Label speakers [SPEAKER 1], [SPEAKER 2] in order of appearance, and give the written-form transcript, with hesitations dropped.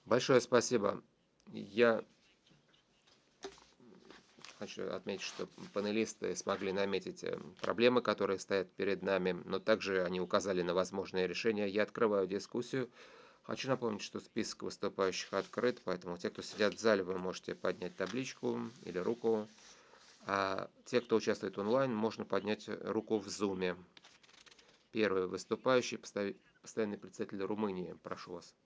[SPEAKER 1] Большое спасибо. Я хочу отметить, что панелисты смогли наметить проблемы, которые стоят перед нами, но также они указали на возможные решения. Я открываю дискуссию. Хочу напомнить, что список выступающих открыт, поэтому те, кто сидят в зале, вы можете поднять табличку или руку, а те, кто участвует онлайн, можно поднять руку в зуме. Первый выступающий, постоянный представитель Румынии, прошу вас.